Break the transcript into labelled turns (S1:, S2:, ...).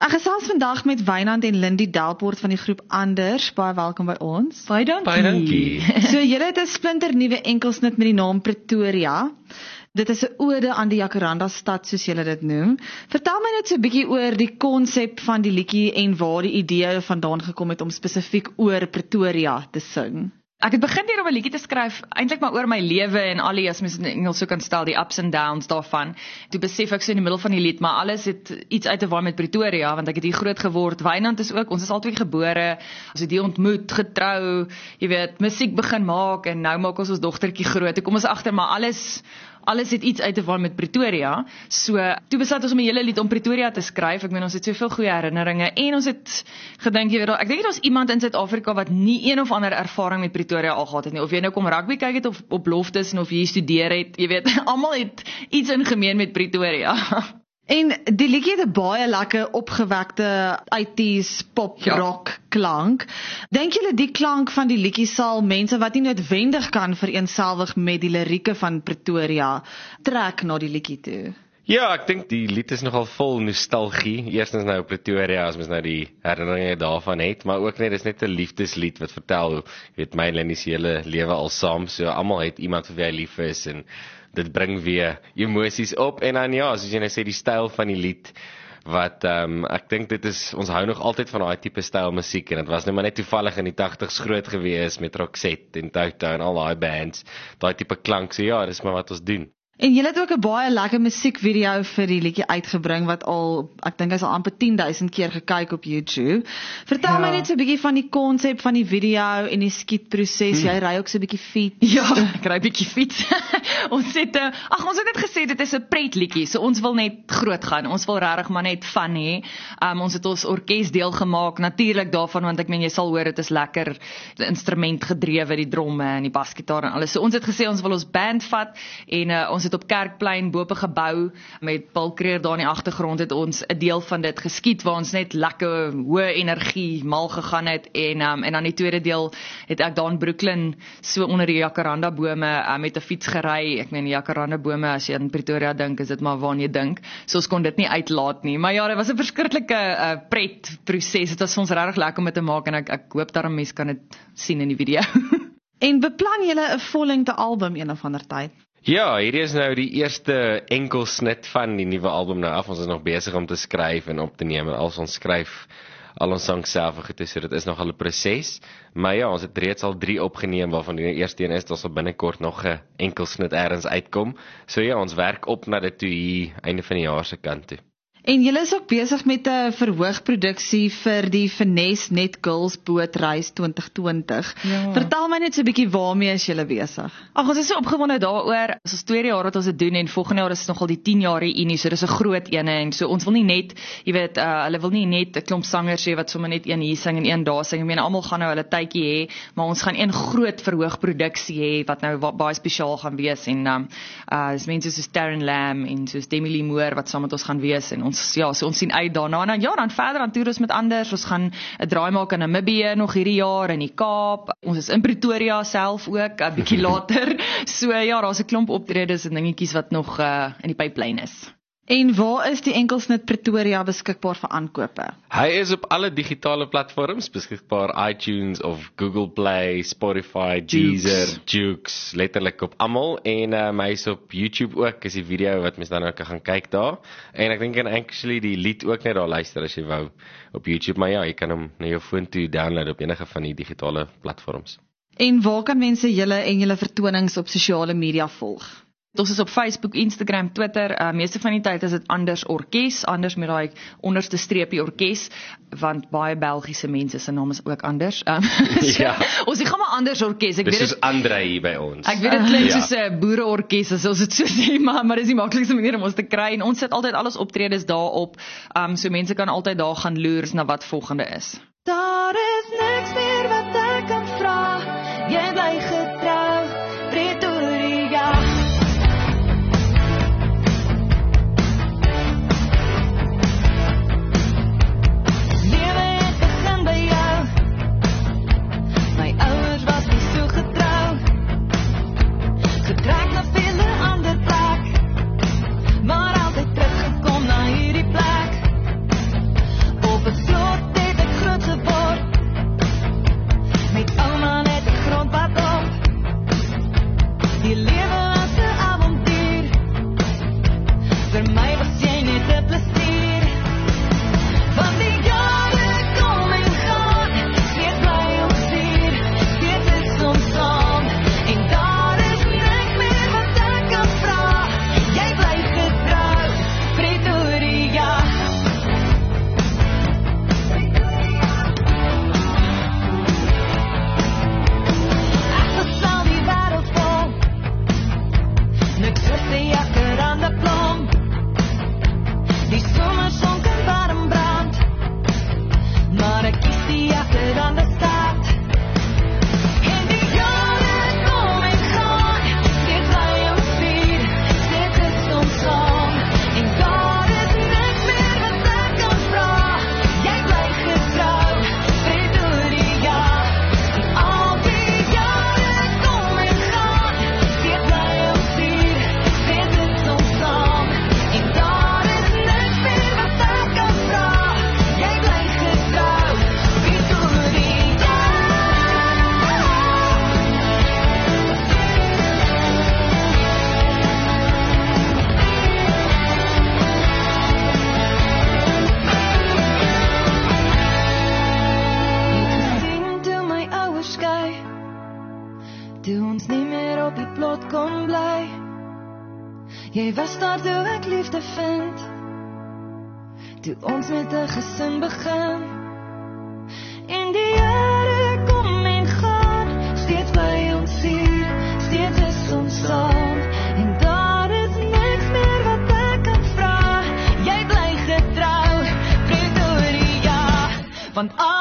S1: Ek gesels vandag met Wynand en Lindy Delport van die groep Anders. Baie welkom by ons.
S2: Baie dankie.
S1: So julle het 'n splinternuwe enkelsnit met die naam Pretoria. Dit is 'n ode aan die Jacaranda stad soos julle dit noem. Vertel my net so 'n bietjie oor die konsep van die liedjie en waar die idee vandaan gekom het om spesifiek oor Pretoria te sing.
S2: Ek het begin hier om 'n liedjie te skryf, eintlik maar oor my lewe en al die, as mens in Engels so kan stel, die ups and downs daarvan. Toe besef ek so in die middel van die lied, maar alles het iets uit te waai met Pretoria, want ek het hier groot geword. Wynand is ook, ons is albei gebore, ons het hier ontmoet, getrou, jy weet, musiek begin maak en nou maak ons dogtertjie groot. Toe kom ons agter, maar alles het iets uit te waai met Pretoria. So, toe besluit ons om 'n hele lied om Pretoria te skryf. Ek meen, ons het soveel goeie herinneringe en ons het gedink, jy weet, ek dink dit was iemand in Suid-Afrika wat nie een of ander ervaring met Pretoria al gehad het nie. Of jy nou kom rugby kyk het of op beloftes en of jy studeer het, jy weet, almal het iets in gemeen met Pretoria.
S1: En die liedjie het 'n baie lekker opgewekte 80s pop rock klank. Dink julle die klank van die liedjie sal mense wat nie noodwendig kan vereenselwig met die lirieke van Pretoria trek na die liedjie toe?
S3: Ja, ek dink die lied is nogal vol nostalgie. Eerstens nou Pretoria, as mens nou die herinneringe daarvan het, maar ook net, dis net 'n liefdeslied wat vertel, jy weet, my en Lindy se hele lewe al saam, so almal het iemand vir wie hy lief is en dit bring weer emosies op. En dan ja, soos jy nou sê, die styl van die lied wat ek dink dit is, ons hou nog altyd van daai tipe styl musiek en dit was nou maar net toevallig in die 80s groot gewees met Roxette en Toto en al daai bands, daai tipe klank. So ja, dis maar wat ons doen.
S1: En julle het ook 'n baie lekker musiekvideo vir die liedjie uitgebring wat al, ek dink hy's al amper 10,000 keer gekyk op YouTube. Vertel my net so 'n bietjie van die konsep van die video en die skietproses. Jy ry ook so 'n bietjie fiets.
S2: Ja, ek ry 'n bietjie fiets. ons het net gesê dit is 'n pretliedjie, so ons wil net groot gaan. Ons wil regtig maar net fun hê. Ons het ons orkes deel gemaak, natuurlik daarvan, want ek meen jy sal hoor dit is lekker instrument gedrewe, die dromme en die basgitaar en alles. So ons het gesê ons wil ons band vat en ons het op Kerkplein bo op 'n gebou met Paul Creer daar in die agtergrond het ons 'n deel van dit geskiet waar ons net lekker hoë energie mal gegaan het en dan die tweede deel het ek daar in Brooklyn so onder die Jacaranda bome met 'n fiets gery. Ek meen die Jacaranda bome, as jy in Pretoria dink, is dit maar waarna jy dink. So ons kon dit nie uitlaat nie. Maar ja, dit was 'n verskriklike pret proses. Dit was vir ons regtig lekker om dit te maak en ek hoop dat mense kan dit sien in die video.
S1: En beplan julle 'n vollengte album een of ander tyd?
S3: Ja, hierdie is nou die eerste enkelsnit van die nuwe album nou af. Ons is nog besig om te skryf en op te neem en ons skryf al ons songs self, so dit is nog al 'n proses. Maar ja, ons het reeds al 3 opgeneem waarvan die eerste een is, dat sal binnekort nog 'n enkelsnit ergens uitkom. So ja, ons werk op na dit toe hier einde van die jaar se kant toe.
S1: En julle is ook besig met 'n verhoogproduksie vir die Finesse Net Girls bootreis 2020.
S2: Ja.
S1: Vertel my net so 'n bietjie waarmee is julle besig?
S2: Ag, ons is so opgewonde daaroor. Ons is 2 jaar wat ons dit doen en volgende jaar is nogal die 10 jaar reunie, so dis 'n groot ene en so ons wil nie net, jy weet, hulle wil nie net 'n klomp sangers hê wat sommer net een hier sing en een daar sing. Ek meen almal gaan nou hulle tydjie hê, maar ons gaan een groot verhoogproduksie hê wat nou baie spesiaal gaan wees en dis mense soos Taryn Lamb en soos Demi Lee Moore wat saam met ons gaan wees en ons sien uit daarna. En dan verder aan toer ons met Anders. Ons gaan 'n draai maak in Namibië nog hierdie jaar in die Kaap. Ons is in Pretoria self ook 'n bietjie later. So ja, daar's 'n klomp optredes en dingetjies wat nog in die pipeline is.
S1: En waar is die enkelsnit Pretoria beskikbaar vir aankope?
S3: Hy is op alle digitale platforms beskikbaar, iTunes of Google Play, Spotify, Deezer, Joox, letterlik op almal. En hy is op YouTube ook, is die video wat mens dan ook kan gaan kyk daar. En ek dink jy kan actually die lied ook net daar luister as jy wou op YouTube. Maar ja, jy kan hom na jou foon toe download op enige van die digitale platforms.
S1: En waar kan mense julle en julle vertonings op sosiale media volg?
S2: Ons is op Facebook, Instagram, Twitter, meeste van die tyd is dit Anders Orkes, Anders met daai onderste streepie orkes, want baie Belgiese mense se naam is ook Anders. So,
S3: Ja.
S2: Ons gaan maar Anders Orkes.
S3: Dis soos Andre hier by ons.
S2: Ek weet dit klink soos 'n boereorkes as ons dit so sê, maar dis die maklikste manier om ons te kry en ons sit altyd alles optredes daarop, so mense kan altyd daar gaan loer na wat volgende is.
S4: Daar is niks meer wat ek kan vra, jy bly getrou, Pretoria. Lewe het begin by jou, my ouers was nie so getrou, getrek na vele ander plek, maar altyd teruggekom na hierdie plek. God kon bly. Jy was daar toe ek liefde vind, toe ons met 'n gesin begin. En die Here kom en gaan, steeds by ons hier, steeds is ons saam. En daar is niks meer wat ek kan vra, jy bly getrou, Pretoria, want